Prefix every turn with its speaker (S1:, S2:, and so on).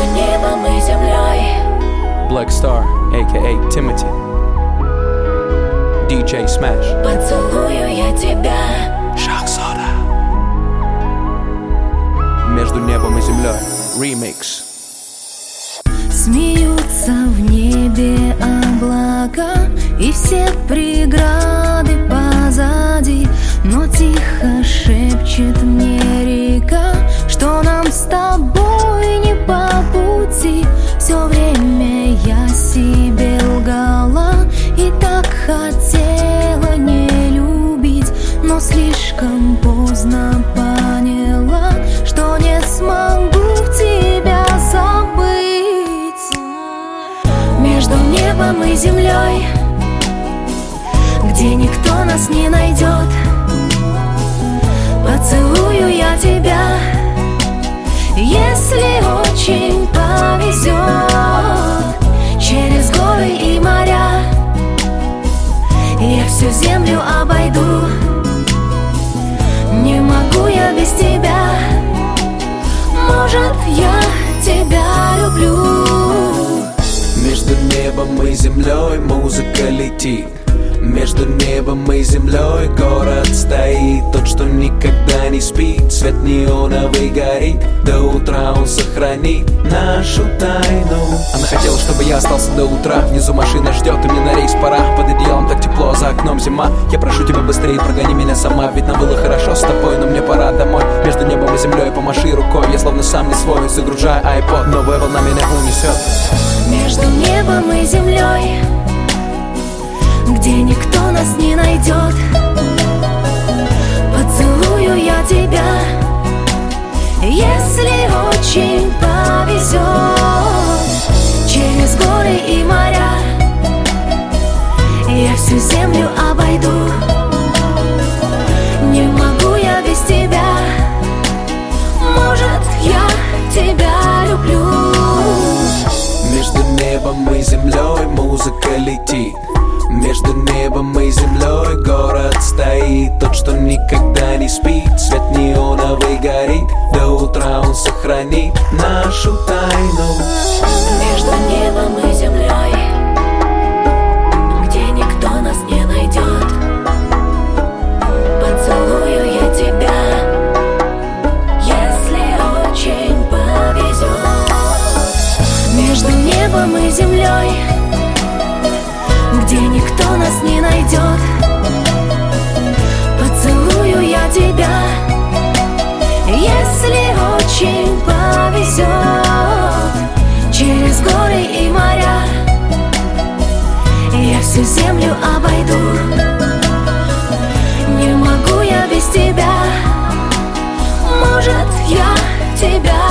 S1: небом и землей.
S2: Black Star, a.k.a. Timothy. DJ Smash.
S1: Поцелую я тебя.
S2: Шахзода. Между небом и землей. Remix.
S1: Смеются в небе облака, и все преграды позади. Но тихо шепчет мне река, что нам с тобой не по пути. Все время я себе лгала и так хотела не любить, но слишком поздно поняла, что не смогу тебя забыть. Между небом и землей, где никто нас не найдет, поцелую я тебя, если очень повезет. Через горы и моря я всю землю обойду. Не могу я без тебя, может, я тебя люблю.
S2: Между небом и землей музыка летит. Между небом и землей город стоит, тот, что никогда не спит. Свет неоновый горит, до утра он сохранит нашу тайну. Она хотела, чтобы я остался до утра. Внизу машина ждет, и мне на рейс пора. Под одеялом так тепло, за окном зима. Я прошу тебя быстрее, прогони меня сама. Ведь нам было хорошо с тобой, но мне пора домой. Между небом и землей помаши рукой. Я словно сам не свой, загружаю iPod. Новая волна меня унесет.
S1: Между небом и землей, где никто нас не найдет, поцелую я тебя, если очень повезет. Через горы и моря я всю землю обойду. Не могу я без тебя, может, я тебя люблю.
S2: Между небом и землей музыка летит. Между небом и землей город стоит, тот, что никогда не спит. Свет неоновый горит, до утра он сохранит нашу тайну.
S1: Между небом и землей, где никто нас не найдет, поцелую я тебя, если очень повезет. Между небом и землей, где никто нас не найдет, поцелую я тебя, если очень повезет. Через горы и моря я всю землю обойду. Не могу я без тебя, может, я тебя